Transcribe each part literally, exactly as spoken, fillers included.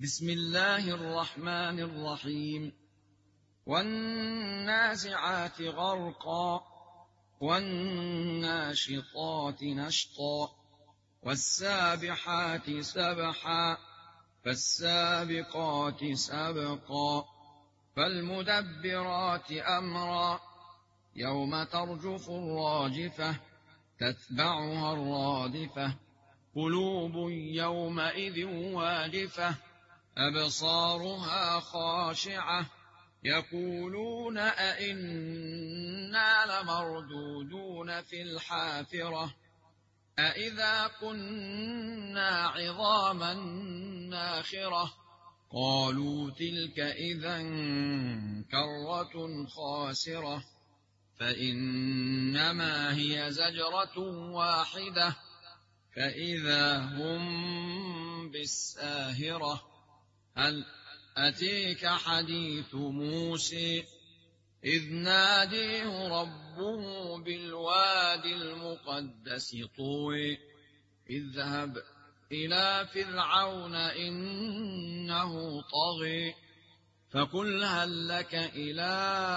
بسم الله الرحمن الرحيم. والنازعات غرقا والناشطات نشطا والسابحات سبحا فالسابقات سبقا فالمدبرات أمرا يوم ترجف الراجفة تتبعها الرادفة قلوب يومئذ واجفة أبصارها خاشعة يقولون أئنا لمردودون في الحافرة أئذا كنا عظاما ناخرة قالوا تلك إذا كرة خاسرة فإنما هي زجرة واحدة فإذا هم بالساهرة هل أتيك حديث موسى إذ ناديه ربه بالوادي المقدس طوى اذهب إلى فرعون إنه طغى فقل هل لك إلى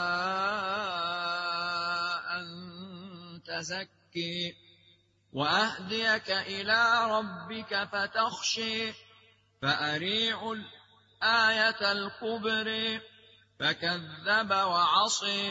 أن تزكي وأهديك إلى ربك فتخشي فأريع الآية الكبرى فكذب وعصي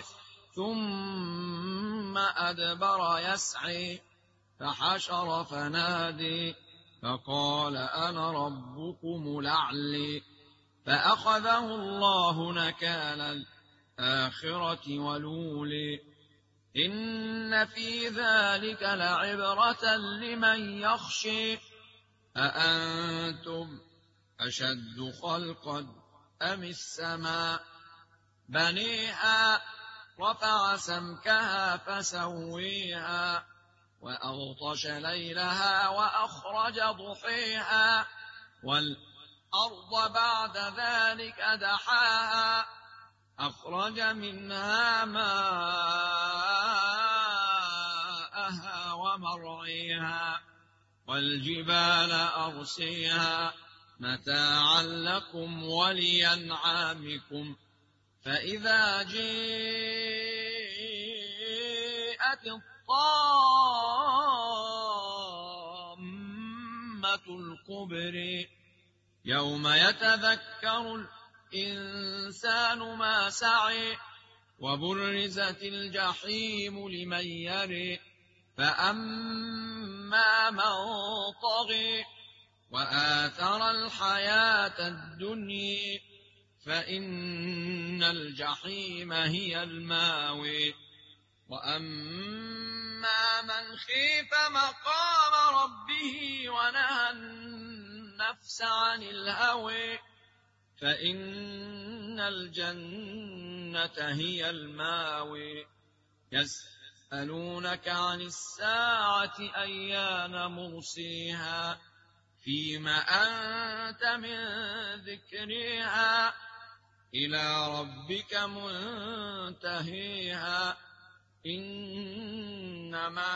ثم أدبر يسعي فحشر فنادي فقال أنا ربكم الأعلى فأخذه الله نكال الآخرة والأولى إن في ذلك لعبرة لمن يخشي أأنتم أشد خلقا أم السماء بنيها رفع سمكها فسويها وأغطش ليلها وأخرج ضحيها والأرض بعد ذلك دحاها أخرج منها ماءها ومرعيها والجبال أرسيها متاعا لكم ولأنعامكم فإذا جاءت الطامة الكبرى يوم يتذكر الإنسان ما سعى وبرزت الجحيم لمن يرى فأما من طغى وآثر الحياة الدنيا فإن الجحيم هي الماوى وأما من خيف مقام ربه ونهى النفس عن الهوى فإن الجنة هي الماوى يسألونك عن الساعة أيان مرسيها فيم أنت من ذكرها إلى ربك منتهيها إنما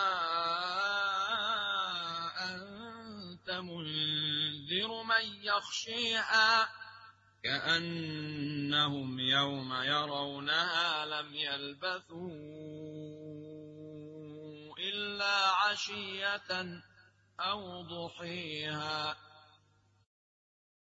أنت منذر من يخشيها كأنهم يوم يرونها لم يلبثوا إلا عشية أو ضحيها